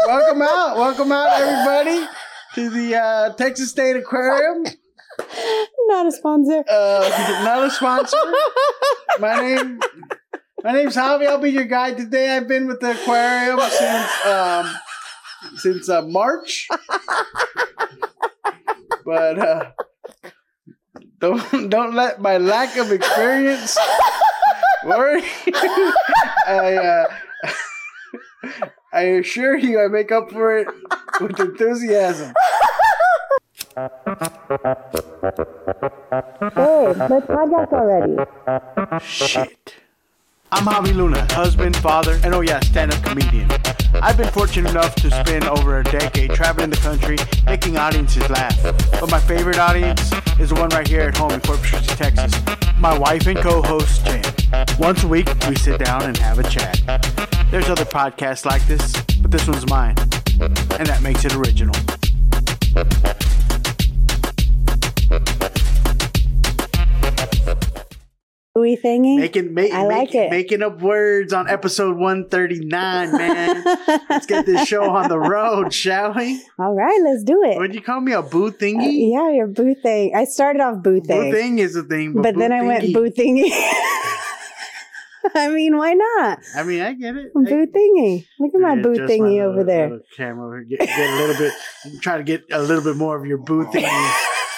Welcome out, everybody, to the Texas State Aquarium. Not a sponsor. Not a sponsor. My name's Javi. I'll be your guide today. I've been with the aquarium since March, but don't let my lack of experience worry. I assure you, I make up for it with enthusiasm. Hey, let's podcast already. Shit. I'm Javi Luna, husband, father, and stand-up comedian. I've been fortunate enough to spend over a decade traveling the country, making audiences laugh. But my favorite audience is the one right here at home in Corpus Christi, Texas. My wife and co-host, Jen. Once a week, we sit down and have a chat. There's other podcasts like this, but this one's mine, and that makes it original. We thingy? I like it. Making up words on episode 139, man. Let's get this show on the road, shall we? All right, let's do it. What'd you call me, a boo thingy? Yeah, your boo thing. I started off boo thing. Boo thing is a thing, but then I went boo thingy. I mean, why not? I mean, I get it. Boo thingy. Look at my boo thingy over there. Camera. Get a little bit. Try to get a little bit more of your boo thingy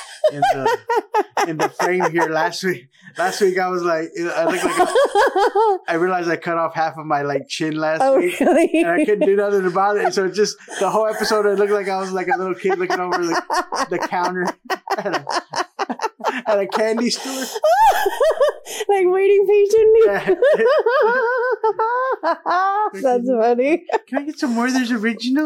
in the frame here. Last week I was like, I looked like I realized I cut off half of my chin last week, really? And I couldn't do nothing about it. So just the whole episode, it looked like I was like a little kid looking over the counter at a candy store, like waiting patiently. That's funny. Can I get some more? There's original.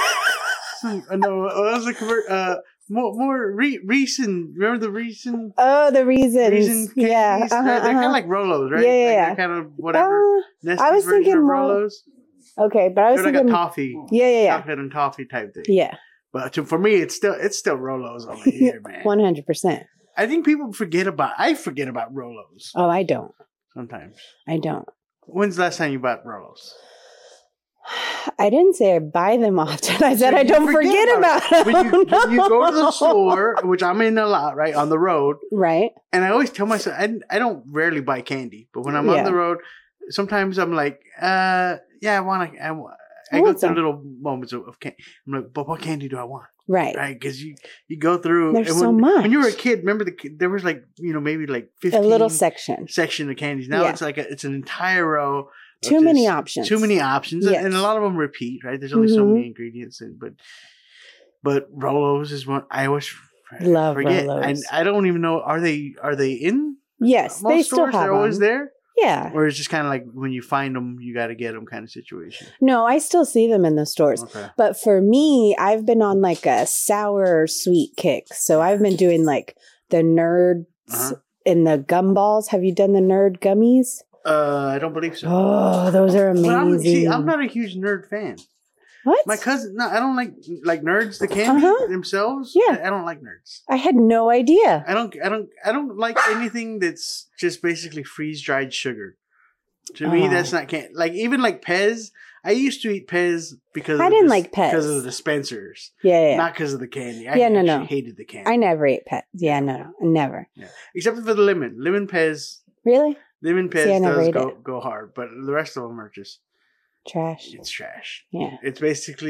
More recent. Remember the recent? Oh, the reasons. Candies? Yeah. They're kind of like Rolos, right? Yeah. They're kind of whatever. I was thinking more Rolos. Okay, but I was thinking like a toffee. Yeah. Chocolate and toffee type thing. Yeah. But for me, it's still Rolos over here, man. 100%. I think people forget about Rolos. Oh, I don't. Sometimes. I don't. When's the last time you bought Rolos? I didn't say I buy them often. I said I don't forget about them. When you go to the store, which I'm in a lot, right, on the road. Right. And I always tell myself, I don't rarely buy candy. But when I'm on the road, sometimes I'm like, I go through little moments of candy. I'm like, but what candy do I want? Right. Right. Because you go through. There's so much. When you were a kid, remember there was maybe 15. A little section of candies. Now it's it's an entire row. Too many options. Yes. And a lot of them repeat, right? There's only so many ingredients, but Rolos is one I always love. Forget. Rolos. And I don't even know, are they in? Yes, most they stores? still have They're always them. there. Yeah. Or it's just kind of like when you find them, you got to get them kind of situation. No, I still see them in the stores. Okay. But for me, I've been on a sour sweet kick. So I've been doing the Nerds in the gumballs. Have you done the Nerd gummies? I don't believe so. Oh, those are amazing. I'm not a huge Nerd fan. What? My cousin, no, I don't like Nerds, the candy themselves. Yeah. I don't like Nerds. I had no idea. I don't like anything that's just basically freeze-dried sugar. To me, that's not candy. Even Pez, I used to eat Pez because I didn't like Pez. Because of the dispensers. Yeah. Not because of the candy. I hated the candy. I never ate Pez. Yeah, no, never. Yeah. Except for the lemon. Lemon Pez. Really? Lemon Pez does go hard, but the rest of them are just trash. It's trash. Yeah. It's basically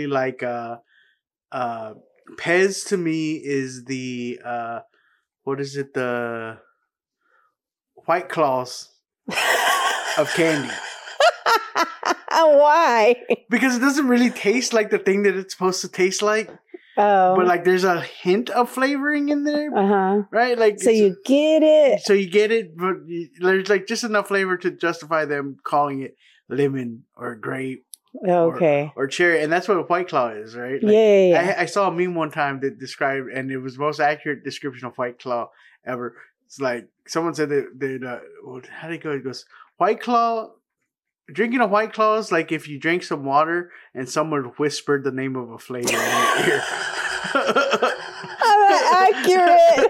Pez to me is the what is it? The White Claws of candy. Why? Because it doesn't really taste like the thing that it's supposed to taste like. Oh. But there's a hint of flavoring in there. Right? So you get it. But there's just enough flavor to justify them calling it lemon or grape. Okay. Or cherry. And that's what White Claw is, right? Yeah. I saw a meme one time that described, and it was the most accurate description of White Claw ever. It's someone said that how did it go? It goes, White Claw. Drinking a White Claw is like if you drank some water and someone whispered the name of a flavor in your ear. Accurate.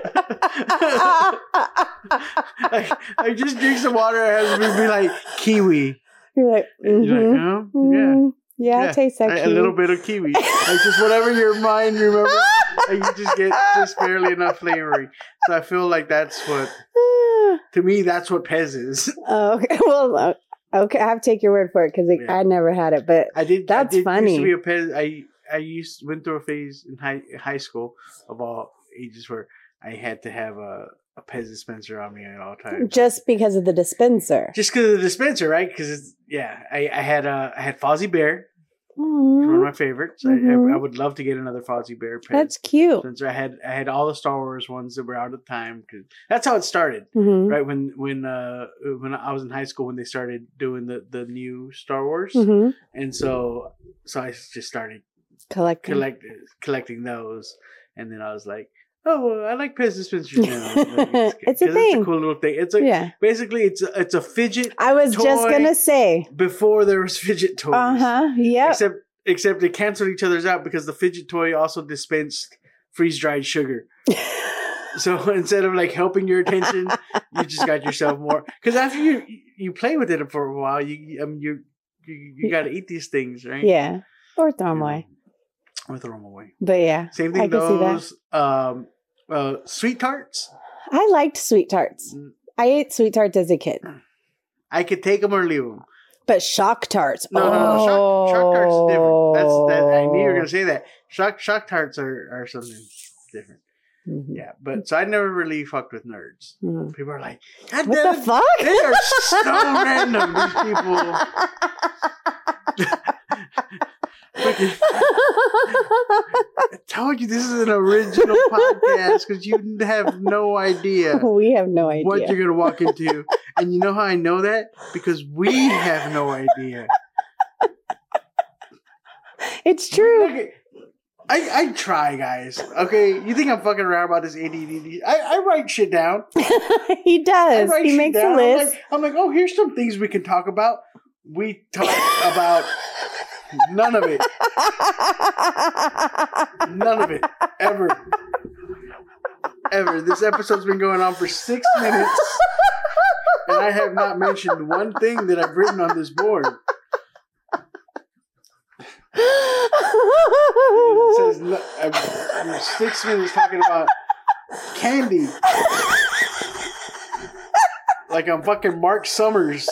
I just drink some water. It has to be like kiwi. You're like, You're like, oh, yeah. Yeah, I taste that kiwi. A little bit of kiwi. Like just whatever your mind remembers. Like you just get just barely enough flavoring. So I feel like that's what, to me, that's what Pez is. Okay. Well, okay. I have to take your word for it because I never had it, but that's funny. Used to be a Pez. I went through a phase in high school of all ages where I had to have a Pez dispenser on me at all times. Just because of the dispenser. Just because of the dispenser, right? Because I had Fozzie Bear. One of my favorites. I would love to get another Fozzie Bear Pez. That's cute. Dispenser. I had all the Star Wars ones that were out at the time. Cause that's how it started, right? When I was in high school, when they started doing the new Star Wars, and so I just started collecting those, and then I was like, oh, well, I like Pez dispensers now. It's a thing. It's a cool little thing. It's basically it's a fidget. I was just gonna say before there was fidget toys. Yeah. Except they canceled each other's out because the fidget toy also dispensed freeze dried sugar. So instead of like helping your attention, you just got yourself more. Because after you play with it for a while, you got to eat these things, right? Yeah, or throw them away. Or throw them away. But yeah, same thing. Those sweet tarts. I liked sweet tarts. I ate sweet tarts as a kid. I could take them or leave them. But shock tarts. No. Shock tarts are different. I knew you were going to say that. Shock tarts are something different. Mm-hmm. Yeah, but so I never really fucked with nerds. Mm-hmm. People are like, God what damn the fuck? They are so random, these people. I told you this is an original podcast because you have no idea. We have no idea what you're going to walk into. And you know how I know that? Because we have no idea. It's true. Okay. I try, guys. Okay, you think I'm fucking around about this ADD? I write shit down. He does. He makes a list. I'm like, oh, here's some things we can talk about. We talk about none of it. None of it. Ever. This episode's been going on for 6 minutes. And I have not mentioned one thing that I've written on this board. It says I'm 6 minutes talking about candy. Like I'm fucking Mark Summers.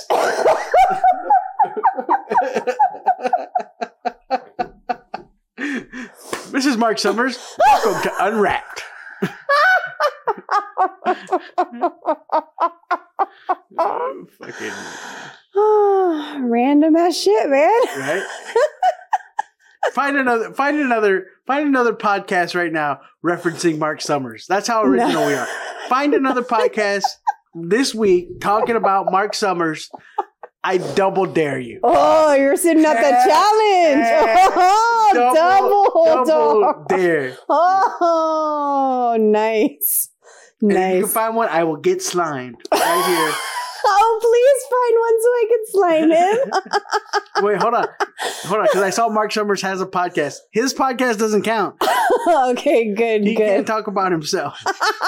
This is Mark Summers. Welcome to Unwrapped. Random ass shit, man. Right? Find another podcast right now referencing Mark Summers. That's how original we are. Find another podcast this week talking about Mark Summers. I double dare you. Oh, you're sitting at the challenge. Double dare. Oh, nice. And if you can find one, I will get slimed right here. Oh, please find one so I can slime him. Wait, hold on, because I saw Mark Summers has a podcast. His podcast doesn't count. Okay, good. He can't talk about himself.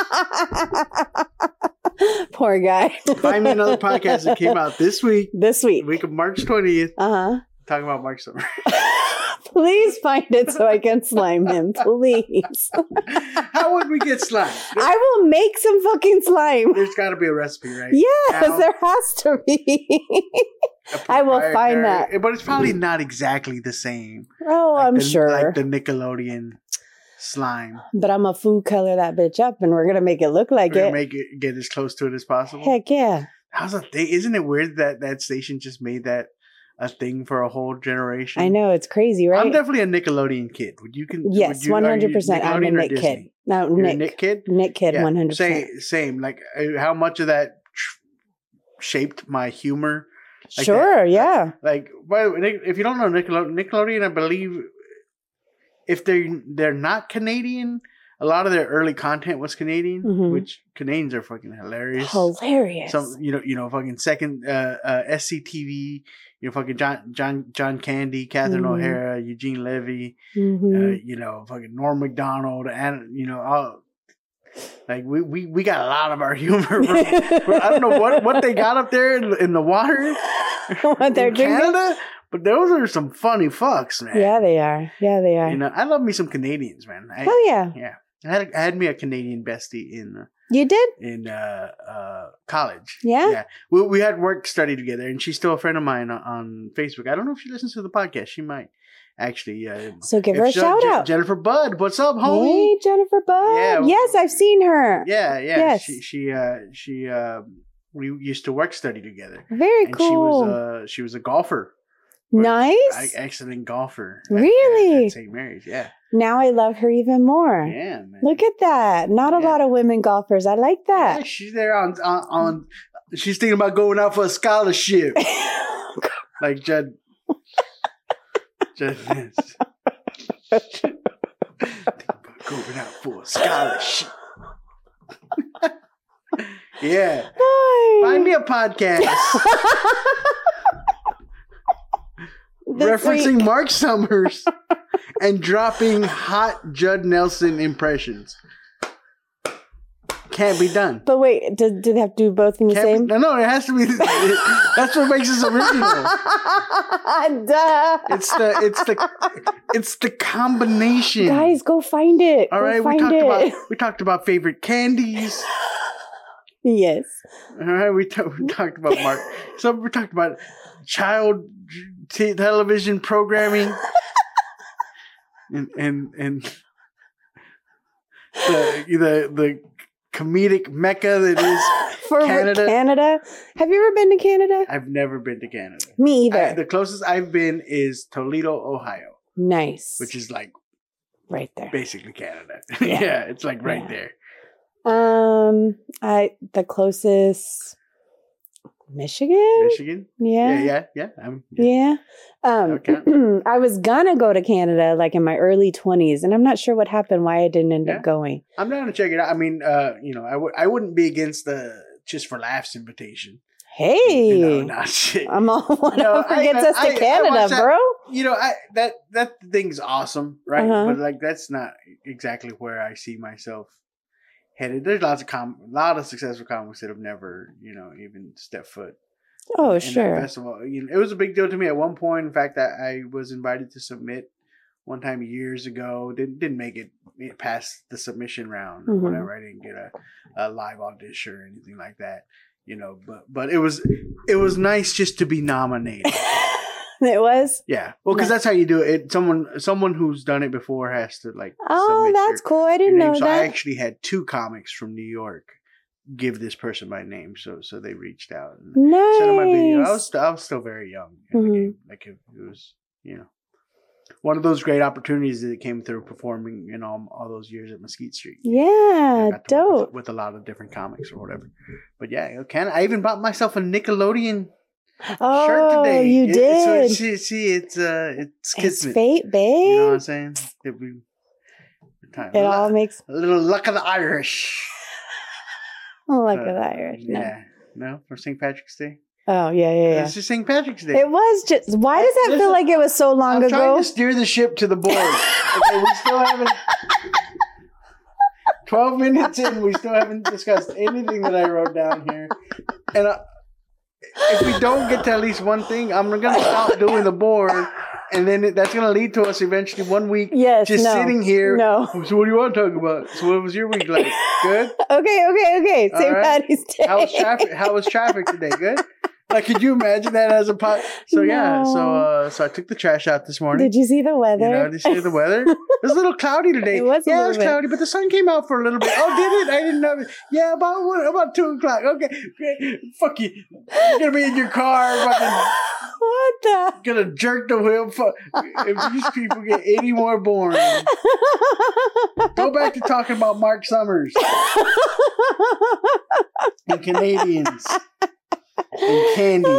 Poor guy. Find me another podcast that came out this week. Week of March 20th. Talking about Mark Summers. Please find it so I can slime him, please. How would we get slime? I will make some fucking slime. There's got to be a recipe, right? Yes, there has to be. I will find that. But it's probably not exactly the same. Oh, like I'm sure. Like the Nickelodeon slime. But I'm a food color that bitch up and we're going to make it look like it. Make it get as close to it as possible. Heck yeah. How's that thing? Isn't it weird that station just made that a thing for a whole generation? I know, it's crazy, right? I'm definitely a Nickelodeon kid. Yes, 100%. I'm a Nick kid. No, You're a Nick kid? Nick kid, yeah, 100%. Same. Like, how much of that shaped my humor? Like sure, yeah. Like, if you don't know Nickelodeon, I believe if they're not Canadian, a lot of their early content was Canadian, which Canadians are fucking hilarious. Some, fucking second SCTV. Fucking John Candy, Catherine O'Hara, Eugene Levy, fucking Norm Macdonald, and like we got a lot of our humor. I don't know what they got up there in the water what they're in Canada, But those are some funny fucks, man. Yeah, they are. Yeah, they are. You know, I love me some Canadians, man. Hell yeah. Yeah. I had me a Canadian bestie in you did? In college. Yeah? Yeah. We had work study together, and she's still a friend of mine on Facebook. I don't know if she listens to the podcast. She might. Actually, so give her a shout out. Jennifer Budd, what's up, homie? Hey, Jennifer Budd. Yeah. Yes, I've seen her. Yeah, yeah. Yes. We used to work study together. Very cool. She was a golfer. Nice. Excellent golfer. Really? At St. Mary's, yeah. Now I love her even more. Yeah, man. Look at that. Not a lot of women golfers. I like that. Yeah, she's there on she's thinking about going out for a scholarship. Like Judd. Judd is. Thinking about going out for a scholarship. Yeah. Hi. Find me a podcast. Referencing Mark Summers and dropping hot Judd Nelson impressions. Can't be done. But wait, do they have to do both in the same? No, it has to be. That's what makes this original. Duh. It's the combination. Guys, go find it. All right, we talked about favorite candies. Yes. All right, we talked about Mark. So we talked about child television programming, and the comedic mecca that is for Canada. Have you ever been to Canada? I've never been to Canada. Me either. The closest I've been is Toledo, Ohio. Nice. Which is like right there. Basically Canada. Yeah, it's like right there. The closest Michigan? Yeah. Yeah. Okay. I was gonna go to Canada like in my early 20s, and I'm not sure what happened, why I didn't end up going. I'm down to check it out. I mean, I wouldn't be against the just for laughs invitation. Hey, shit. I'm all whatever gets us to Canada, bro. That thing's awesome, right? Uh-huh. But like that's not exactly where I see myself headed. There's lots of successful comics that have never, even stepped foot. Oh, in sure. That festival. It was a big deal to me at one point. In fact, I was invited to submit one time years ago. Didn't make it past the submission round or whatever. I didn't get a live audition or anything like that. But it was nice just to be nominated. It was? Yeah. Well, because that's how you do it. Someone who's done it before has to like. Oh, that's cool. I didn't know that. So I actually had 2 comics from New York give this person my name. So they reached out and sent my video. I was still very young in the game. Like it was, one of those great opportunities that came through performing in all those years at Mesquite Street. Yeah, dope. With a lot of different comics or whatever. But yeah, I even bought myself a Nickelodeon shirt today. You did. It's kismet. Fate, babe. You know what I'm saying? It all makes a little luck of the Irish. Luck of the Irish. No. Yeah. No, for St. Patrick's Day. Oh yeah. It's just St. Patrick's Day. It was just. Why does that feel like it was so long ago? I'm trying to steer the ship to the board. Okay, we still haven't. 12 minutes in, we still haven't discussed anything that I wrote down here, and if we don't get to at least one thing, I'm going to stop doing the board, and then that's going to lead to us eventually one week sitting here. No. So what do you want to talk about? So what was your week like? Good? Okay. St. Patty's Day. How was traffic today? Good? Like, could you imagine that as a pot? So yeah, so I took the trash out this morning. Did you see the weather? Did you see the weather? It was a little cloudy today. It was cloudy, but the sun came out for a little bit. Oh, did it? I didn't know it. Yeah, about 2:00. Okay, fuck you. You're gonna be in your car, fucking. What the? Gonna jerk the wheel. If these people get any more boring, go back to talking about Mark Summers and Canadians. And candy.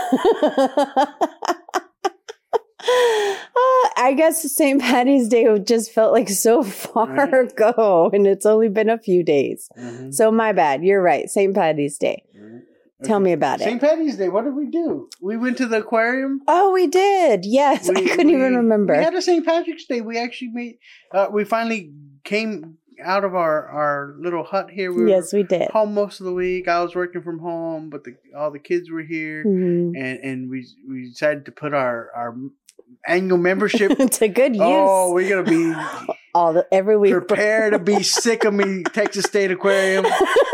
I guess St. Patty's Day just felt like so far ago, and it's only been a few days. Mm-hmm. So my bad. You're right. St. Patty's Day. Mm-hmm. Tell me about it. St. Patty's Day. What did we do? We went to the aquarium. Oh, we did. Yes, I couldn't even remember. We had a St. Patrick's Day. We actually made. We finally out of our little hut here. Yes, we did. Home most of the week. I was working from home, but all the kids were here, and we decided to put our annual membership to good use. Oh, we're gonna be every week. Prepare to be sick of me, Texas State Aquarium.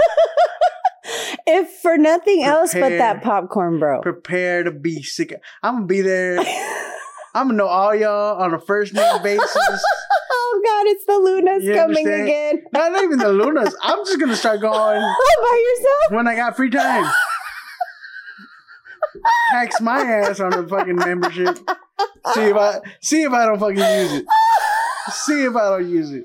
If for nothing else but that popcorn, bro. Prepare to be sick. I'm gonna be there. I'm gonna know all y'all on a first name basis. Oh God, it's the Lunas coming again. Not even the Lunas. I'm just gonna start going by yourself when I got free time. Tax my ass on the fucking membership. See if I don't fucking use it. See if I don't use it.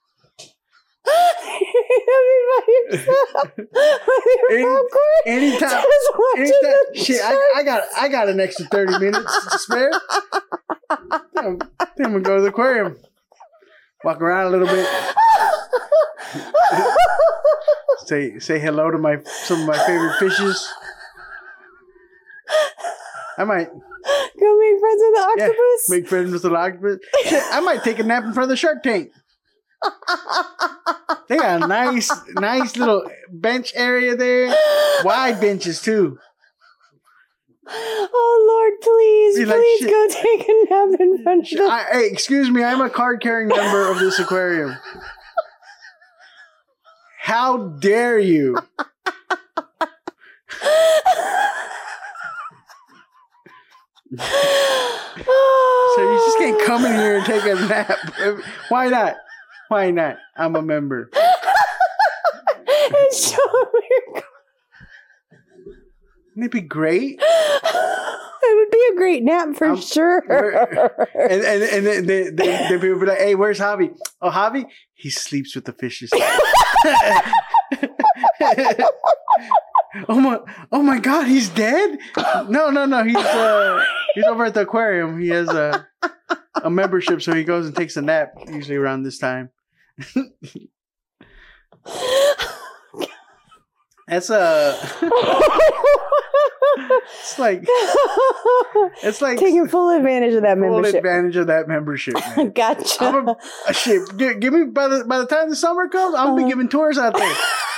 Anytime. Shit, I got an extra 30 minutes to spare. Then I'm gonna go to the aquarium. Walk around a little bit. Say hello to some of my favorite fishes. I might go make friends with the octopus. Yeah, make friends with the octopus. Shit, I might take a nap in front of the Shark Tank. They got a nice little bench area there. Wide benches too. Oh Lord, please go take a nap in front of the... Hey, excuse me, I'm a card-carrying member of this aquarium. How dare you? So you just can't come in here and take a nap. Why not? Why not? I'm a member. And show me your card. Wouldn't it be great? It would be a great nap for sure. And the people would be like, hey, where's Javi? Oh, Javi? He sleeps with the fishes. Oh my God, he's dead? No. He's over at the aquarium. He has a membership, so he goes and takes a nap usually around this time. It's like taking full advantage of that membership. Full advantage of that membership, man. Gotcha. Shit, give me by the time the summer comes, I'm gonna be giving tours out there.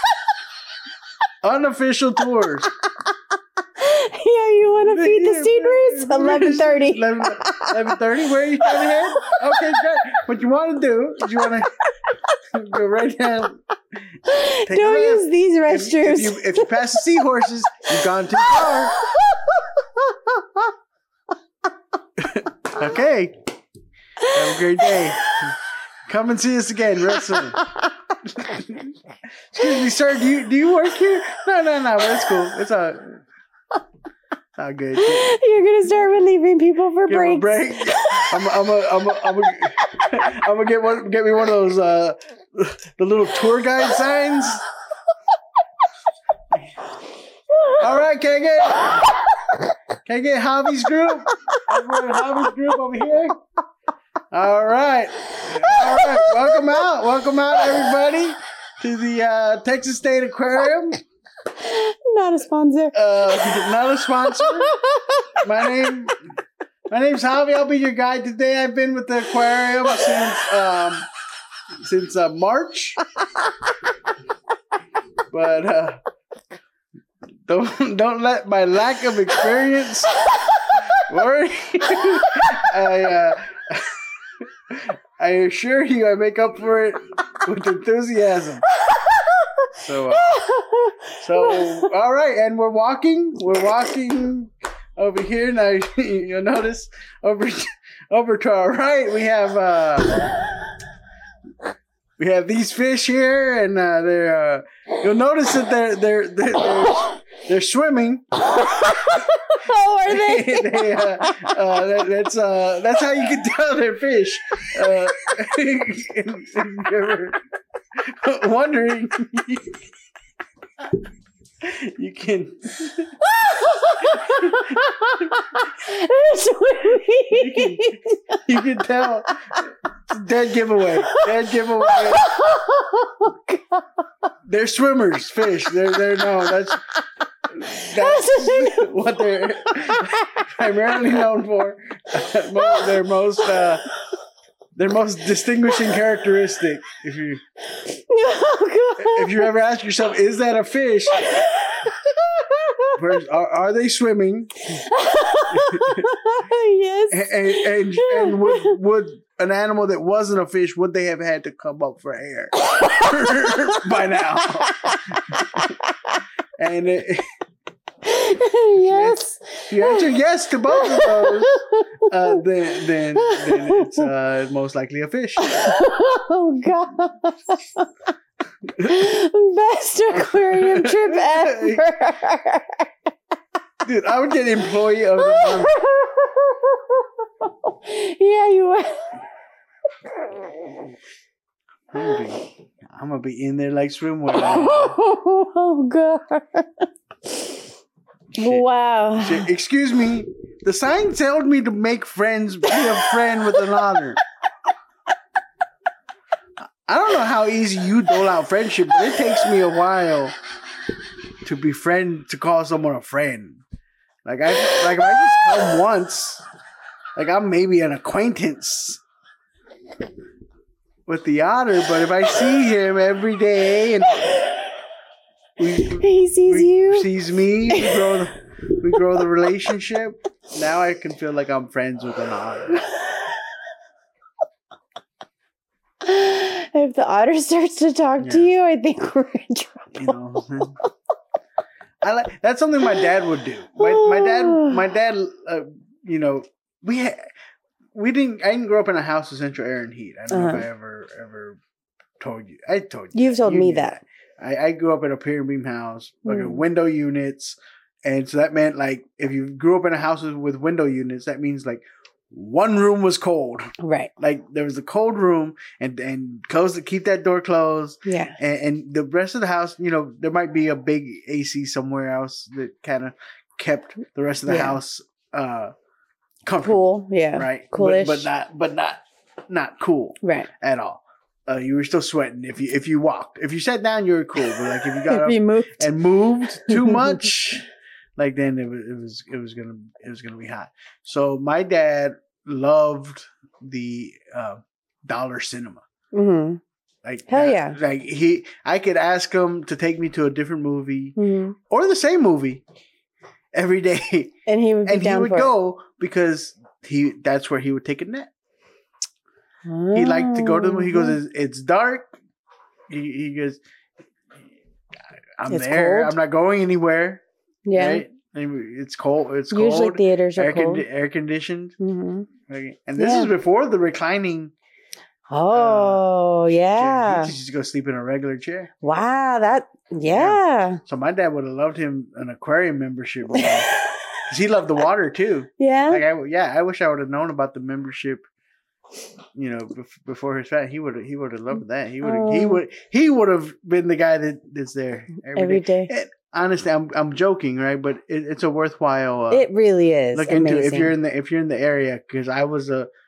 Unofficial tours. Yeah, you want to feed the stingrays? 11:30. 11:30. Where are you trying to head? Okay, good. What you want to do is you want to go right down. Don't use these restrooms. If you pass the seahorses, you've gone too far. Okay. Have a great day. Come and see us again real soon. Excuse me, sir. Do you work here? No. That's cool. It's all good. You're gonna start relieving people for breaks. A break. I'm gonna get me one of those the little tour guide signs. All right, can I get Javi's group? Javi's group over here. All right. Welcome out, everybody, to the Texas State Aquarium. Not a sponsor. Not a sponsor. My name's Javi. I'll be your guide today. I've been with the aquarium since March. But don't let my lack of experience worry. I assure you, I make up for it with enthusiasm. So all right, and we're walking over here now. You'll notice over to our right we have these fish here, and they're you'll notice that they're swimming. Oh, are they? That's how you can tell they're fish. If you're wondering, you can. You can tell. Dead giveaway. Oh, God. They're swimmers, fish. They're no. That's what they're primarily known for. Their most Their most distinguishing characteristic. If you ever ask yourself, is that a fish? Are they swimming? Yes. And would an animal that wasn't a fish, would they have had to come up for air by now? And yes. If you answer yes to both of those, then it's most likely a fish. Oh God. Best aquarium trip ever. Dude, I would get employee of the month. Yeah, you would. I'm gonna be in there like swimwear. Oh God. Shit. Wow. Shit. Excuse me. The sign told me to make friends, be a friend with an honor. I don't know how easy you dole out friendship, but it takes me a while to call someone a friend. Like if I just come once, like I'm maybe an acquaintance with the otter, but if I see him every day and he sees me, we grow the relationship. Now I can feel like I'm friends with an otter. If the otter starts to talk to you, I think we're in trouble. You know, that's something my dad would do. My dad. You know, I didn't grow up in a house with central air and heat. I don't know if I ever told you. I told you. You've told me that. I grew up in a pier and beam house, like window units, and so that meant like if you grew up in a house with window units, that means like one room was cold. Right. Like there was a cold room and keep that door closed. Yeah. And the rest of the house, you know, there might be a big AC somewhere else that kind of kept the rest of the house comfortable. Cool. Yeah. Right. Coolish. But not cool. Right. At all. You were still sweating if you walked. If you sat down, you were cool. But like if you got up moved too much, like then it was gonna be hot. So my dad loved the dollar cinema. Mm-hmm. Like hell yeah! Like I could ask him to take me to a different movie or the same movie every day, and he would go because that's where he would take a nap. Oh. He liked to go to the movie. He goes, it's dark. He goes, it's there. Cold. I'm not going anywhere. Yeah. Right? It's cold. It's cold. Usually theaters are cold. Air conditioned. Mm-hmm. Okay. And this is before the reclining. Oh, yeah. He used to go sleep in a regular chair. Wow. Yeah. So my dad would have loved him an aquarium membership. Because he loved the water too. Yeah. Like I wish I would have known about the membership. You know, before his fat, he would have loved that. He would have been the guy that's there every day. And honestly, I'm joking, right? But it's a worthwhile. It really is. Look into if you're in the area, because I was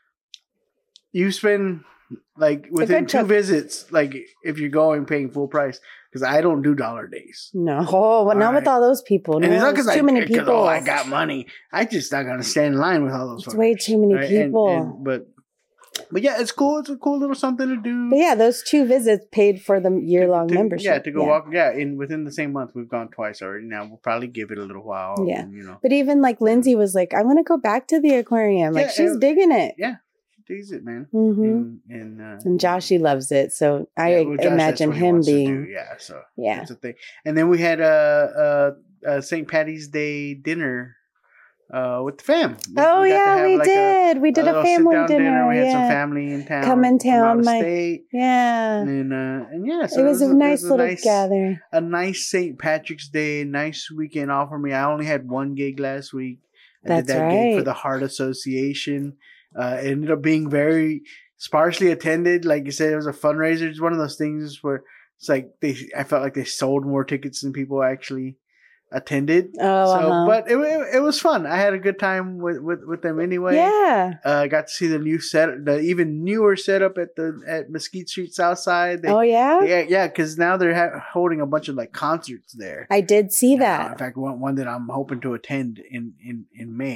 you spend like within 2 visits, like if you're going paying full price, because I don't do dollar days. No, not with all those people. No, and it's not because too many people. I got money. I just not gonna stand in line with all those. It's way too many people. But yeah, it's cool. It's a cool little something to do. But yeah, those 2 visits paid for the year-long membership. Yeah, to go walk. Yeah, within the same month, we've gone twice already. Now we'll probably give it a little while. Yeah, and, you know. But even like Lindsay was like, "I want to go back to the aquarium." Like she's digging it. Yeah, she digs it, man. Mm-hmm. And Joshy loves it, so I imagine him being. Yeah, so yeah, that's a thing. And then we had a St. Patty's Day dinner. With the fam. We did. We did a family dinner. We had some family in town. Come in town, state. Yeah. And yeah, so it was a nice little gather. A nice St. Patrick's Day, nice weekend off for me. I only had 1 gig last week. I did that gig for the Heart Association. It ended up being very sparsely attended. Like you said, it was a fundraiser. It's one of those things where it's like I felt like they sold more tickets than people actually attended. But it was fun. I had a good time with them anyway. Yeah. Got to see the new the even newer setup at Mesquite Street Southside. Yeah, because now they're holding a bunch of like concerts there. I did see that. In fact, one that I'm hoping to attend in May.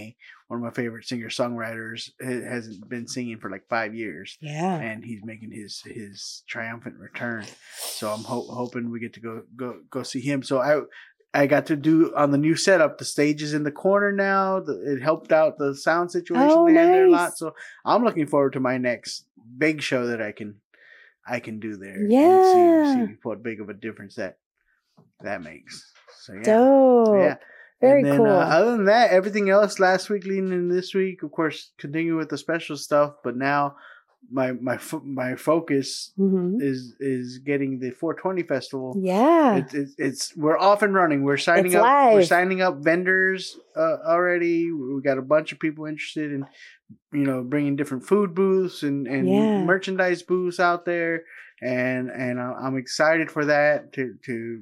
one of my favorite singer-songwriters, hasn't been singing for like 5 years. Yeah. And he's making his triumphant return. So I'm hoping we get to go see him. So I got to do on the new setup. The stage is in the corner now. It helped out the sound situation. Oh, they had there a nice. lot. So I'm looking forward to my next big show that I can do there. Yeah. And see what big of a difference that makes. So yeah. Dope. Yeah. Very and then, cool. Other than that, everything else last week leading in this week, of course, continue with the special stuff. But now my focus is getting the 420 festival. Yeah. It's we're off and running. We're signing up. live. We're signing up vendors already. We got a bunch of people interested in, bringing different food booths and merchandise booths out there. And I'm excited for that to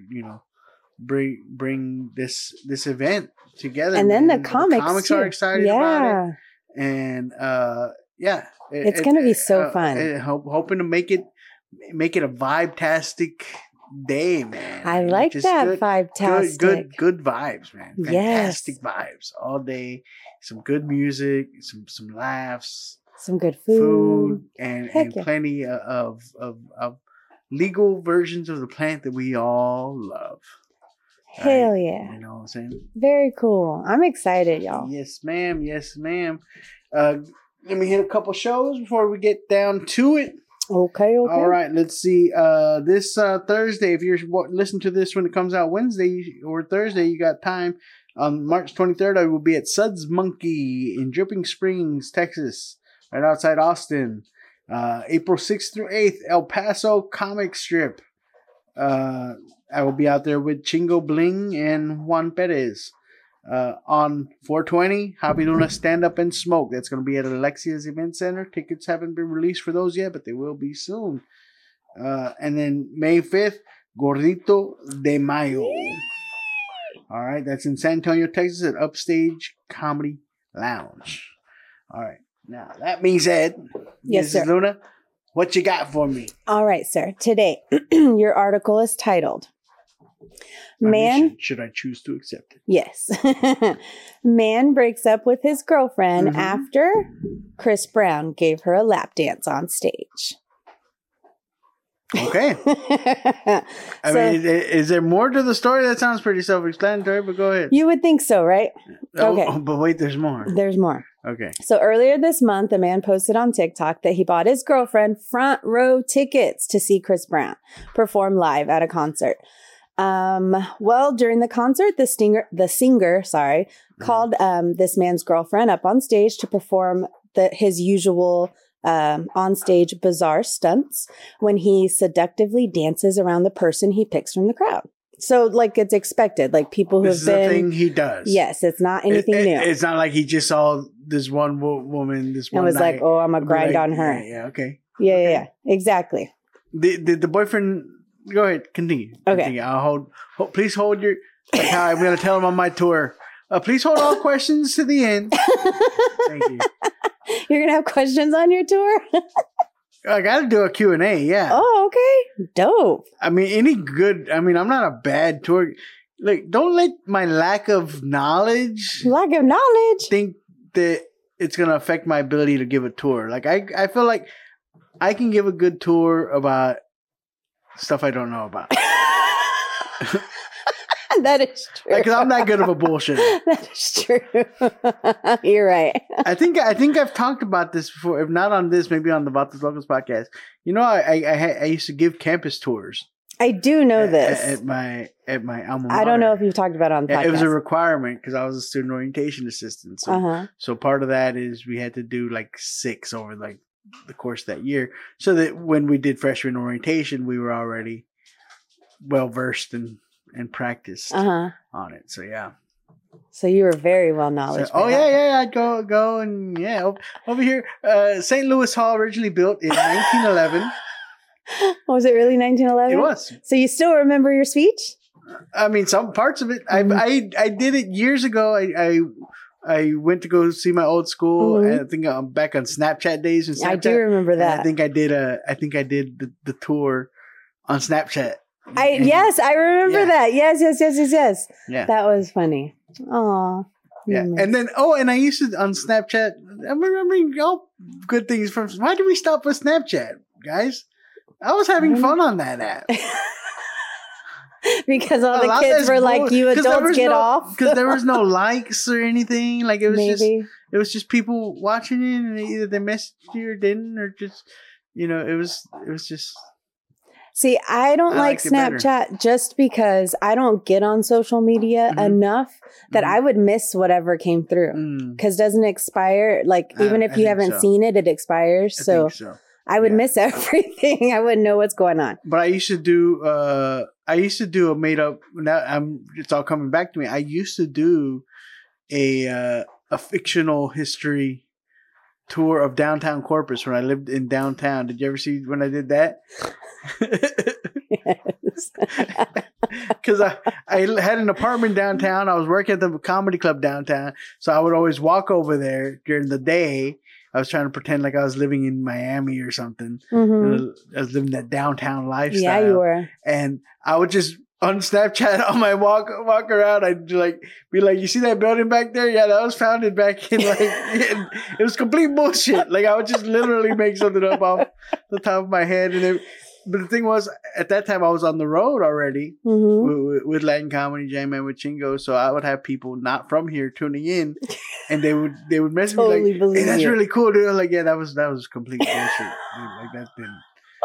bring this event together. And then the comics are excited about it. And it's going to be so fun. Hoping to make it a vibe-tastic day, man. I like just that vibe-tastic. Good vibes, man. Fantastic vibes all day. Some good music, some laughs, some good food, and plenty of legal versions of the plant that we all love. Hell right? yeah. You know what I'm saying? Very cool. I'm excited, y'all. Yes, ma'am. Yes, ma'am. Let me hit a couple shows before we get down to it. Okay. All right. Let's see. This Thursday, if you're listening to this when it comes out Wednesday or Thursday, you got time. On March 23rd, I will be at Suds Monkey in Dripping Springs, Texas, right outside Austin. April 6th through 8th, El Paso Comic Strip. I will be out there with Chingo Bling and Juan Perez. On 420, Javi Luna Stand Up and Smoke. That's going to be at Alexia's Event Center. Tickets haven't been released for those yet, but they will be soon. And then May 5th, Gordito de Mayo. All right, that's in San Antonio, Texas at Upstage Comedy Lounge. All right, now that being said, yes, sir. Luna, what you got for me? All right, sir. Today, your article is titled, Man, should I choose to accept it? Yes. Man breaks up with his girlfriend after Chris Brown gave her a lap dance on stage. Okay. I mean, is there more to the story? That sounds pretty self-explanatory, but go ahead. You would think so, right? Okay. Oh, but wait, there's more. There's more. Okay. So earlier this month, a man posted on TikTok that he bought his girlfriend front row tickets to see Chris Brown perform live at a concert. Well, during the concert, the singer called this man's girlfriend up on stage to perform his usual on-stage bizarre stunts when he seductively dances around the person he picks from the crowd. So, like, it's expected. Like, people who have been... This is a thing he does. Yes, it's not anything new. It's not like he just saw this one woman this one and was night. like, oh, I'm going to grind on her. Yeah, okay. Yeah, exactly. The boyfriend... Go ahead, continue. Okay. I'll please hold your... Like how I'm going to tell him on my tour. Please hold all questions to the end. Thank you. You're going to have questions on your tour? I got to do a Q&A, yeah. Oh, okay. Dope. I mean, I'm not a bad tour. Like, don't let my lack of knowledge think that it's going to affect my ability to give a tour. Like, I feel like I can give a good tour about stuff I don't know about. That is true. Because I'm that good of a bullshitter. That is true. You're right. I think I've talked about this before. If not on this, maybe on the Vatos Locos podcast. You know, I used to give campus tours. I do know this at my alma mater. I don't know if you've talked about it on the podcast. It was a requirement because I was a student orientation assistant. So part of that is we had to do like 6 over like the course of that year, so that when we did freshman orientation, we were already well versed and practiced on it. So yeah. So you were very well knowledgeable. Yeah. I'd go and over here. St. Louis Hall originally built in 1911. Was it really 1911? It was. So you still remember your speech? I mean, some parts of it. I did it years ago. I went to go see my old school. And I think I'm back on Snapchat days. And Snapchat, I do remember that. I think I did the tour on Snapchat. I remember that. Yes. Yeah. That was funny. Aw. Yeah. And then, and I used to on Snapchat. I'm remembering all good things from. Why did we stop with Snapchat, guys? I was having fun on that app. Because all the kids were like, "You adults get off," because there was no likes or anything. Like it was just people watching it, and either they messaged you or didn't, or just it was just. See, I don't like Snapchat just because I don't get on social media enough that I would miss whatever came through. Because doesn't it expire? Like even if you haven't seen it, it expires. So I would miss everything. I wouldn't know what's going on. But I used to do a made up. Now it's all coming back to me. I used to do a fictional history tour of downtown Corpus when I lived in downtown. Did you ever see when I did that? Yes. Because I had an apartment downtown. I was working at the comedy club downtown, so I would always walk over there during the day. I was trying to pretend like I was living in Miami or something. I was living that downtown lifestyle. Yeah, you were. And I would just on Snapchat on my walk around, I'd be like, you see that building back there? Yeah, that was founded back in it was complete bullshit. Like I would just literally make something up off the top of my head. But the thing was, at that time I was on the road already with Latin Comedy Jam and with Chingo, so I would have people not from here tuning in, and they would message me like, "Hey, that's really cool, dude." I'm like, yeah, that was complete bullshit. Like that didn't.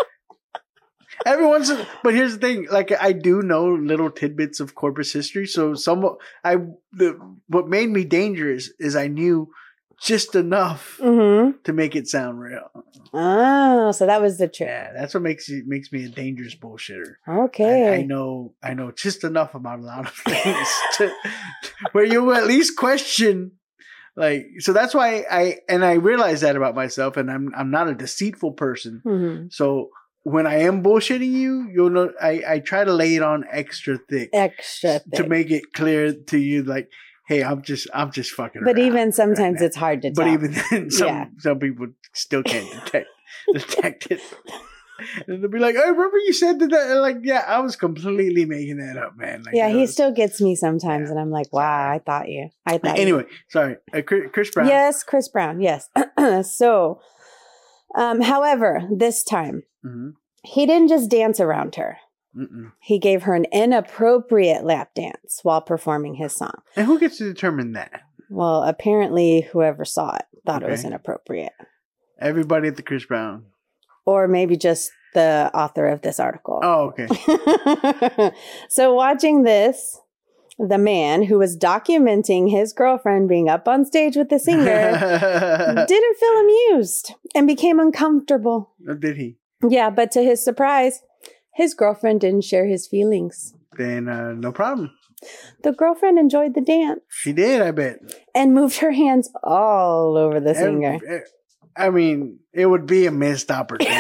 But here's the thing: like I do know little tidbits of Corpus history, so what made me dangerous is I knew just enough to make it sound real. Oh, so that was the trick. Yeah, that's what makes me a dangerous bullshitter. Okay, I know just enough about a lot of things where you will at least question. Like, so that's why I realize that about myself, and I'm not a deceitful person. So when I am bullshitting you, you'll know I try to lay it on extra thick to make it clear to you, like, hey, I'm just fucking. But even sometimes it's hard to tell. But even then, some people still can't detect it. And they'll be like, "Oh, remember you said that?" And like, yeah, I was completely making that up, man. Like, he still gets me sometimes, and I'm like, "Wow, I thought you." Anyway, sorry, Chris Brown. Yes, Chris Brown. Yes. So, however, this time he didn't just dance around her. He gave her an inappropriate lap dance while performing his song. And who gets to determine that? Well, apparently whoever saw it thought it was inappropriate. Everybody at the Chris Brown. Or maybe just the author of this article. Oh, okay. So watching this, the man who was documenting his girlfriend being up on stage with the singer didn't feel amused and became uncomfortable. Or did he? Yeah, but to his surprise, his girlfriend didn't share his feelings. Then no problem. The girlfriend enjoyed the dance. She did, I bet. And moved her hands all over the singer. I mean, it would be a missed opportunity.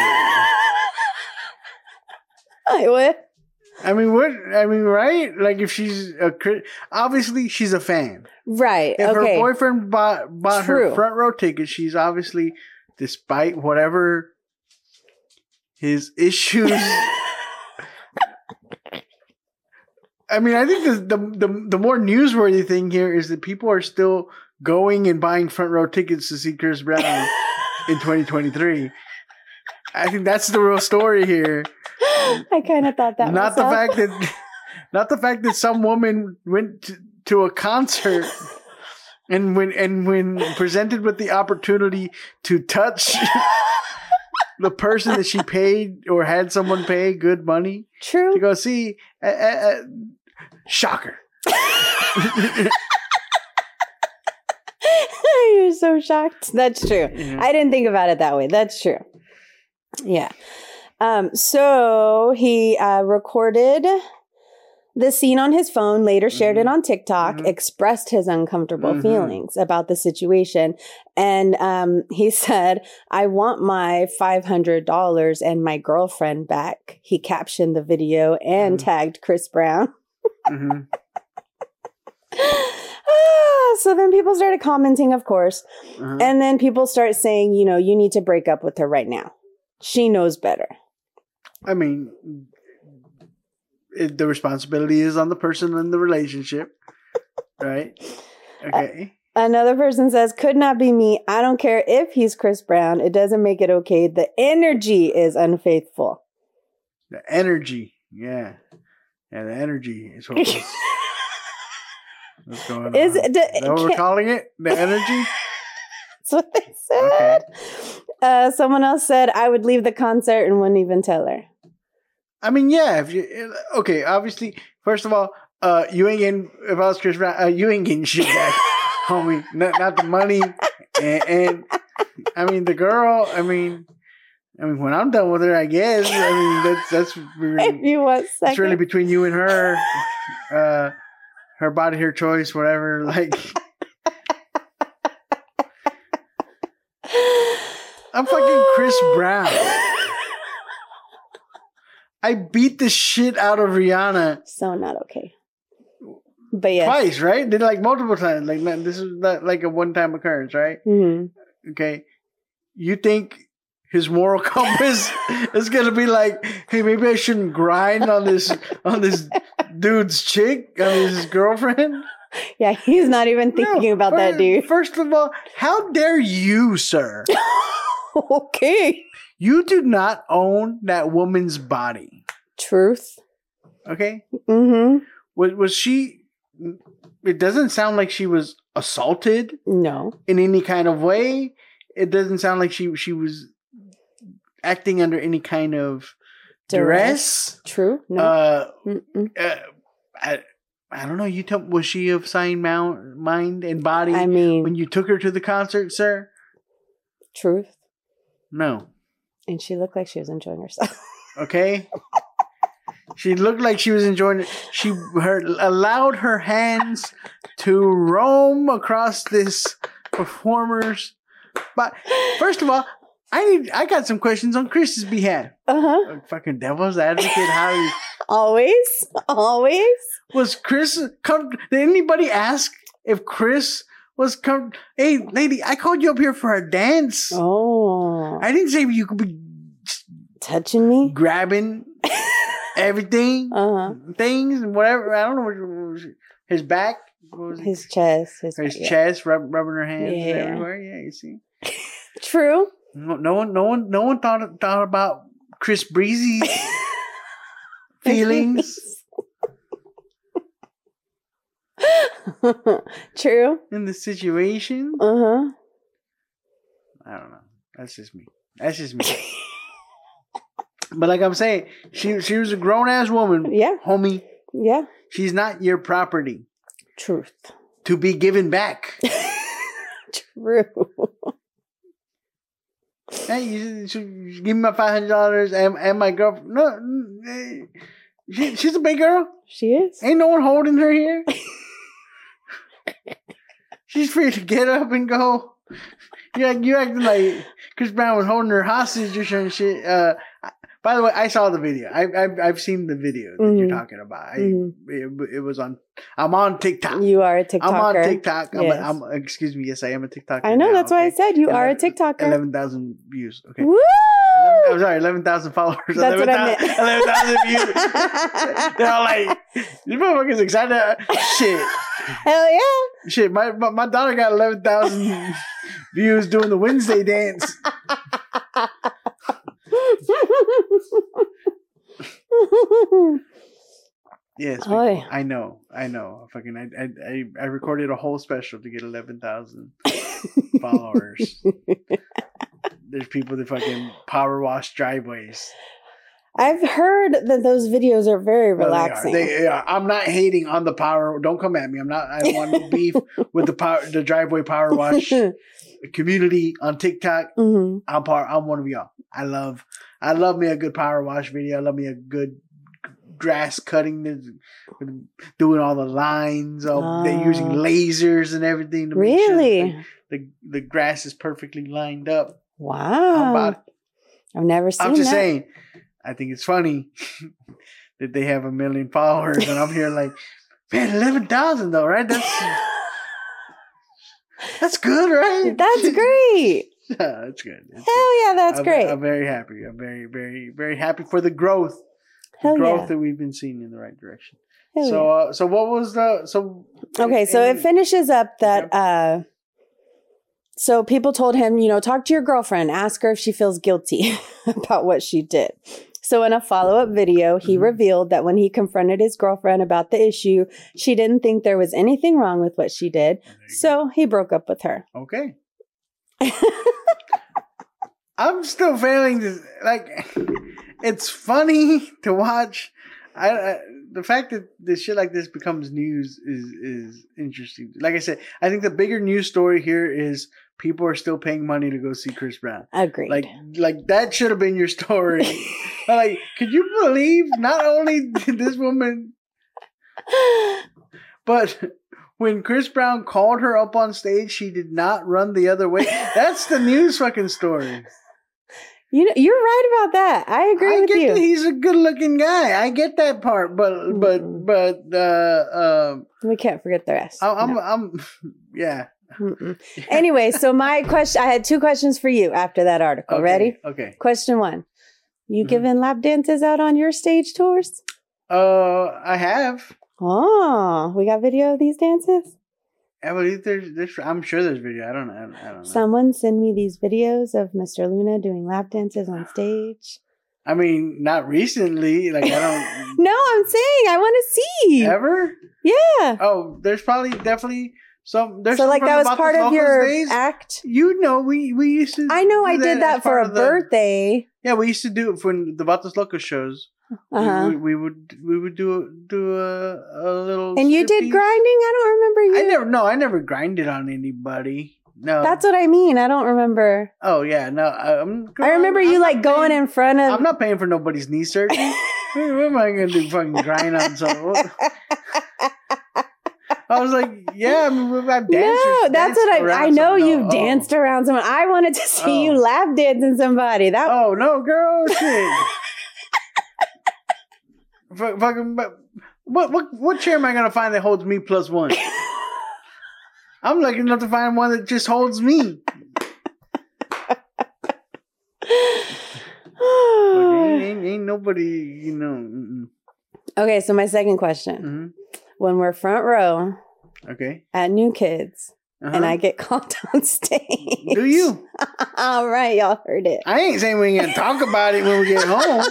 I would. I mean, right? Like if she's obviously she's a fan. Right. If her boyfriend bought her front row tickets, she's obviously, despite whatever his issues. I mean, I think the more newsworthy thing here is that people are still going and buying front row tickets to see Chris Brown in 2023. I think that's the real story here. I kind of thought that. Not the fact that some woman went to a concert and when presented with the opportunity to touch the person that she paid or had someone pay good money to go see. Shocker. You're so shocked. That's true. Mm-hmm. I didn't think about it that way. That's true. Yeah. So he recorded the scene on his phone, later shared it on TikTok, expressed his uncomfortable feelings about the situation. And he said, "I want my $500 and my girlfriend back." He captioned the video and tagged Chris Brown. So then people started commenting, of course. And then people start saying, you need to break up with her right now. She knows better. I mean, the responsibility is on the person in the relationship, right? Okay. Another person says, could not be me. I don't care if he's Chris Brown. It doesn't make it okay. The energy is unfaithful. The energy. Yeah. Yeah, the energy is what's going on. Is that what we're calling it? The energy? That's what they said. Okay. Someone else said, I would leave the concert and wouldn't even tell her. I mean, yeah. Okay, obviously, first of all, you ain't getting, if I was Chris Brown, you ain't getting shit back, homie. Not the money. And I mean, the girl, I mean, when I'm done with her, I guess. I mean, that's really, if you want it's really between you and her. Her body, her choice, whatever. Like, I'm fucking Chris Brown. I beat the shit out of Rihanna. So not okay. But yeah, twice, right? Did like multiple times. Like, this is not like a one-time occurrence, right? Mm-hmm. Okay. You think his moral compass is gonna be like, hey, maybe I shouldn't grind on this dude's chick, on his girlfriend? Yeah, he's not even thinking about that dude. First of all, how dare you, sir? Okay. You do not own that woman's body. Truth. Okay? Mm-hmm. Was she... It doesn't sound like she was assaulted. No. In any kind of way. It doesn't sound like she was acting under any kind of duress. True. No. I don't know. You tell. Was she of sound mind and body? I mean, when you took her to the concert, sir. Truth. No. And she looked like she was enjoying herself. Okay. She looked like she was enjoying it. She allowed her hands to roam across this performer's. But first of all, I got some questions on Chris's behalf. Fucking devil's advocate. How you always. Was Chris come? Did anybody ask if Chris was come? Hey, lady, I called you up here for a dance. Oh, I didn't say you could be touching me, grabbing everything, things and whatever. I don't know what his back, his chest, his chest, rubbing her hands everywhere. Yeah, you see. True. No one thought about Chris Breezy's feelings. True. In the situation. I don't know. That's just me. But like I'm saying, she was a grown ass woman. Yeah. Homie. Yeah. She's not your property. Truth. To be given back. True. Hey, you should give me my $500 and my girlfriend. No, she's a big girl. She is. Ain't no one holding her here. She's free to get up and go. You acting like Chris Brown was holding her hostage or some shit. By the way, I saw the video. I've seen the video that you're talking about. It was on. I'm on TikTok. You are a TikToker. I'm on TikTok. Yes. Excuse me. Yes, I am a TikToker. I know. Now, that's why I said you are a TikToker. 11,000 views. Okay. Woo! I'm sorry, 11,000 followers. That's 11, what I meant. 11,000 views. They're all like, this motherfucker's excited. Shit. Hell yeah. Shit, my daughter got 11,000 views doing the Wednesday dance. Yes, I know. Fucking, I recorded a whole special to get 11,000 followers. There's people that fucking power wash driveways. I've heard that those videos are very relaxing. They are. I'm not hating on the power. Don't come at me. I don't want no beef with the driveway power wash community on TikTok. I'm one of y'all. I love me a good power wash video. I love me a good grass cutting, doing all the lines. They're using lasers and everything to make sure the grass is perfectly lined up. Wow. I've never seen that. I'm just saying, I think it's funny that they have 1 million followers and I'm here like, man, 11,000 though, right? That's good, right? That's great. Yeah, that's good. Hell yeah, that's great. I'm very happy. I'm very, very, very happy for the growth. Hell That we've been seeing in the right direction. So what was the Okay, so it finishes up that so people told him, talk to your girlfriend, ask her if she feels guilty about what she did. So in a follow-up video, he revealed that when he confronted his girlfriend about the issue, she didn't think there was anything wrong with what she did. So he broke up with her. Okay. I'm still failing to, it's funny to watch. The fact that this shit like this becomes news is interesting. Like I said, I think the bigger news story here is people are still paying money to go see Chris Brown. Agreed. Like that should have been your story. Could you believe not only did this woman, but when Chris Brown called her up on stage, she did not run the other way. That's the news fucking story. You're right about that. I agree with you. I get that he's a good-looking guy. I get that part, but we can't forget the rest. Yeah. Anyway, so my question, I had 2 questions for you after that article. Okay, Ready? Okay. Question 1. You giving lap dances out on your stage tours? I have. Oh, we got video of these dances? I believe there's I'm sure there's video. I don't know. Someone send me these videos of Mr. Luna doing lap dances on stage. I mean, not recently. I don't. No, I'm saying I want to see. Ever? Yeah. Oh, there's definitely some. There's so that was part of your act. We used to. I know I did that for a birthday. Yeah, we used to do it for the Vatos Locos shows. We would do a little. And you did grinding? I don't remember you. I never grinded on anybody. No, that's what I mean. I don't remember. Oh yeah, no. I remember you going in front of. I'm not paying for nobody's knee surgery. What am I gonna do? Fucking grind on someone? I was like, yeah, I've danced. No, that's what I know. You've danced around someone. I wanted to see you lap dancing somebody. Oh no, girl, shit. Fucking, what chair am I gonna find that holds me plus 1? I'm lucky enough to find one that just holds me. ain't nobody, Okay, so my second question: when we're front row, at New Kids, and I get called on stage, do you? All right, y'all heard it. I ain't saying we ain't gonna talk about it when we get home.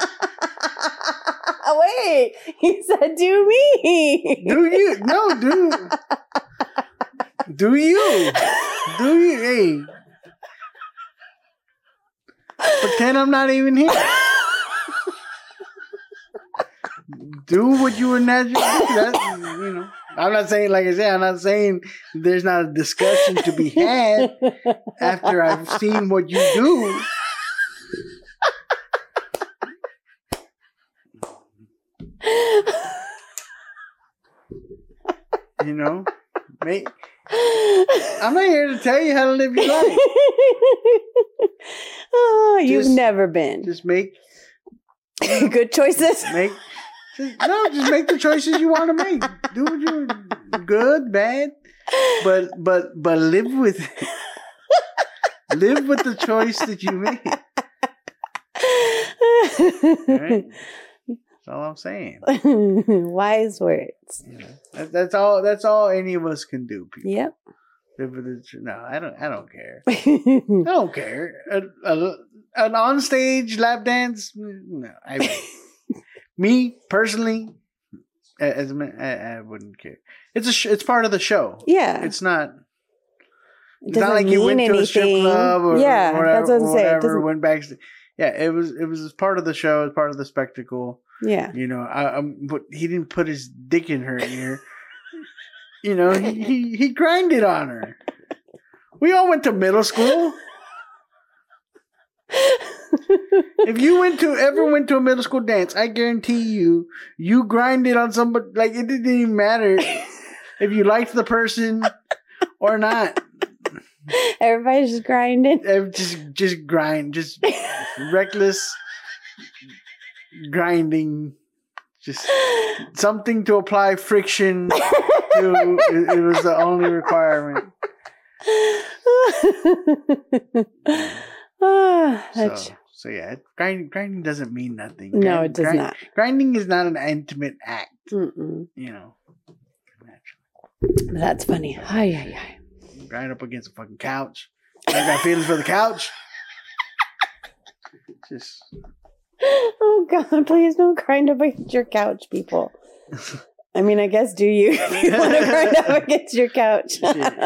Wait, he said, "Do me." Do you? No, do. Do you? Do you? Hey, pretend I'm not even here. Do what you were naturally do. I'm not saying, like I said, I'm not saying there's not a discussion to be had after I've seen what you do. I'm not here to tell you how to live your life. Oh, you've never been. Just make good choices. Just make the choices you want to make. Do what you good, bad, but live with it. Live with the choice that you made. Right? That's all I'm saying. Wise words. That's all any of us can do, people. Yep. No, I don't care. I don't care. An on-stage lap dance? No. Me personally, I wouldn't care. It's part of the show. Yeah. It's not. It's not like you went to a strip club or whatever, that's what I'm saying. Went backstage. Yeah, it was part of the show. It was part of the spectacle. Yeah. But he didn't put his dick in her ear. He grinded on her. We all went to middle school. If you ever went to a middle school dance, I guarantee you grinded on somebody. Like, it didn't even matter if you liked the person or not. Everybody's just grinding. Just grind. Just reckless grinding. Just something to apply friction to. It was the only requirement. yeah, grinding doesn't mean nothing. No, it does not. Grinding is not an intimate act. Mm-mm. You know. That's funny. Ay. Grind up against a fucking couch. I got feelings for the couch. Just. Oh God! Please don't grind up against your couch, people. I mean, I guess do you if you want to grind up against your couch?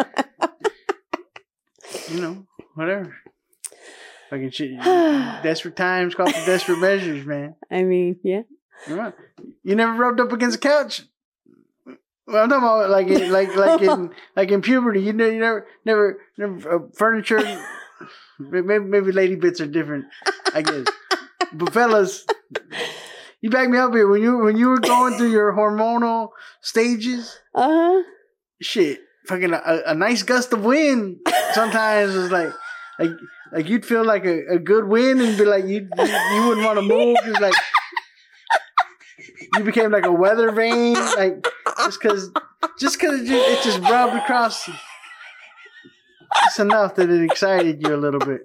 You know, whatever. Fucking shit. Desperate times call for desperate measures, man. I mean, yeah. You never rubbed up against a couch. Well, I'm talking about like in puberty. You never furniture. Maybe lady bits are different, I guess. But fellas, you back me up here when you were going through your hormonal stages. Shit, fucking a nice gust of wind sometimes was like you'd feel like a good wind and be like you wouldn't want to move. Just like you became like a weather vane, like just because it just rubbed across just enough that it excited you a little bit.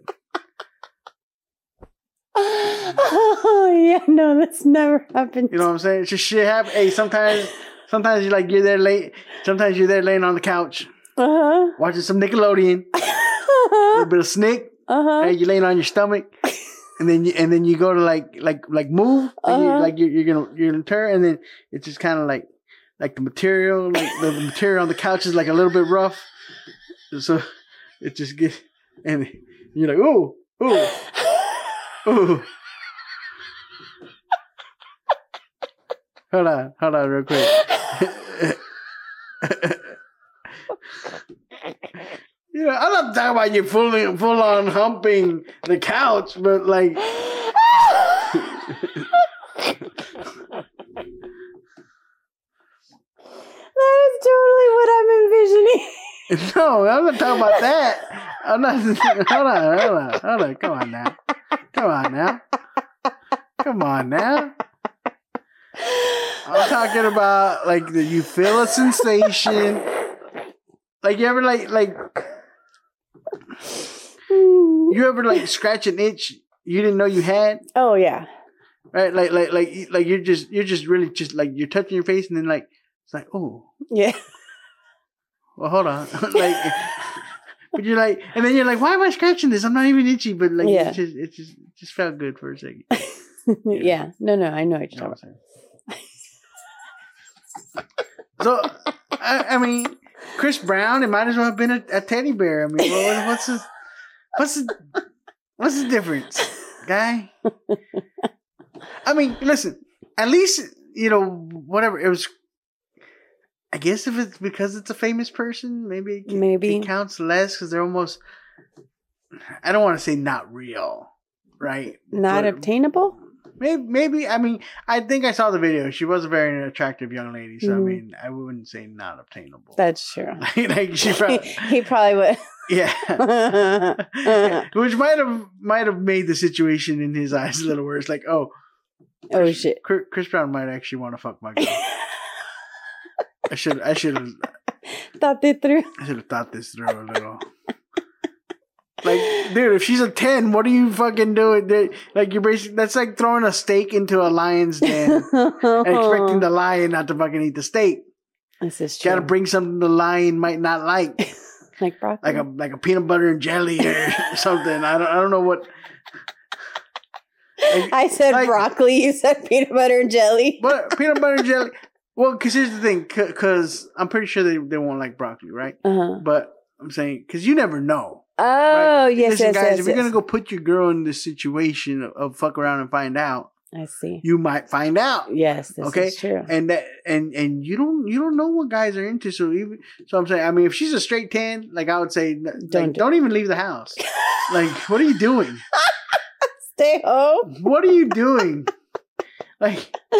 Oh yeah, no, that's never happened. You know what I'm saying? It's just shit happen. Hey, sometimes you're there late. Sometimes you're there laying on the couch, watching some Nickelodeon, a little bit of Snick. Hey, you're laying on your stomach, and then you go to like move, you're gonna turn, and then it's just kind of like the material, like the material on the couch is like a little bit rough, so it just gets, and you're like ooh. Ooh. Hold on real quick. You know, I'm not talking about you full on humping the couch, but like that is totally what I'm envisioning. No, I'm not talking about that. I'm not. Hold on. Come on now. I'm talking about like you feel a sensation. Like you ever you ever scratch an itch you didn't know you had? Oh yeah. Right, like you're just really just like you're touching your face and then like it's like oh yeah. Well, hold on, like. But you're like, and then you're like, why am I scratching this? I'm not even itchy, but like, yeah. it just felt good for a second. Yeah, no, I know what you're talking about. So, I mean, Chris Brown, it might as well have been a teddy bear. I mean, what's the difference, guy? I mean, listen, at least whatever it was. I guess if it's because it's a famous person, maybe it counts less because they're almost. I don't want to say not real, right? Not obtainable. Maybe. I mean, I think I saw the video. She was a very attractive young lady, so I mean, I wouldn't say not obtainable. That's true. Like she probably, he probably would. Yeah, which might have made the situation in his eyes a little worse. Like, oh shit, Chris Brown might actually want to fuck my girl. I should have thought it through. I should have thought this through a little. Like, dude, if she's a 10, what are you fucking doing? Like, you're basically that's like throwing a steak into a lion's den and expecting the lion not to fucking eat the steak. This is true. Got to bring something the lion might not like, like broccoli, like a peanut butter and jelly or something. I don't know what. Like, I said broccoli. You said peanut butter and jelly. But peanut butter and jelly. Well, because here's the thing, because I'm pretty sure they won't like broccoli, right? But I'm saying, because you never know. Oh, right? Yes, listen, yes, guys, yes. If you're going to go put your girl in this situation of fuck around and find out, I see. You might find out. Yes, this is true. And that and you don't know what guys are into. So I'm saying, I mean, if she's a straight 10, like I would say, don't even leave the house. Like, what are you doing? Stay home. What are you doing? Like,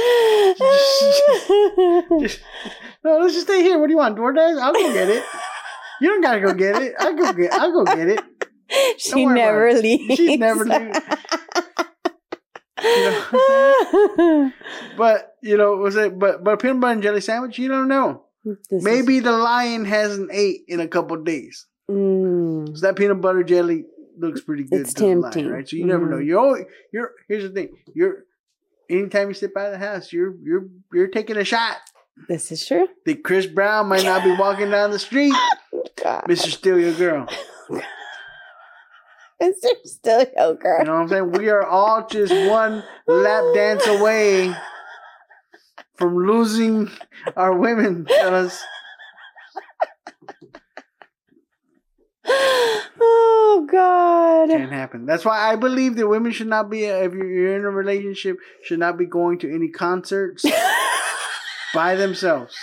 no, let's just stay here. What do you want? DoorDash? I'll go get it. You don't gotta go get it. I'll go get it. She never leaves. She never leaves. But was it? But a peanut butter and jelly sandwich? You don't know. Maybe the lion hasn't ate in a couple of days. So that peanut butter jelly looks pretty good. It's tempting, right? So you never know. You're here's the thing. Anytime you step out of the house, you're taking a shot. This is true. The Chris Brown might not be walking down the street. God. Mr. Steal Your Girl. Mr. Steal Your Girl. You know what I'm saying? We are all just one lap dance away from losing our women, fellas. Oh, God. Can't happen. That's why I believe that women should not be, if you're in a relationship, should not be going to any concerts by themselves.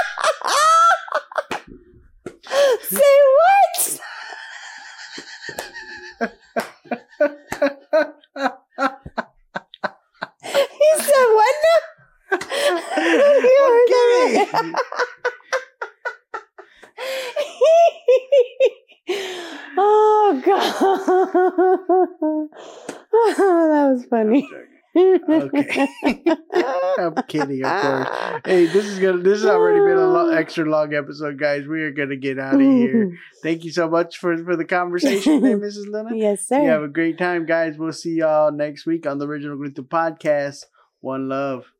Say what? You said what now? You heard that? Oh, God. Oh, that was funny. Okay. I'm kidding, of course. Hey, this has already been a extra long episode, guys. We are gonna get out of here. Thank you so much for the conversation there, Mrs. Luna. Yes, sir. You have a great time, guys. We'll see y'all next week on the Original Grito Podcast. One love.